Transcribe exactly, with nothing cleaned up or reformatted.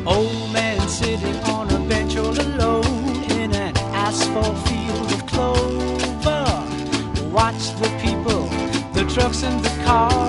Old man sitting on a bench all alone in an asphalt field of clover. Watch the people, the trucks and the cars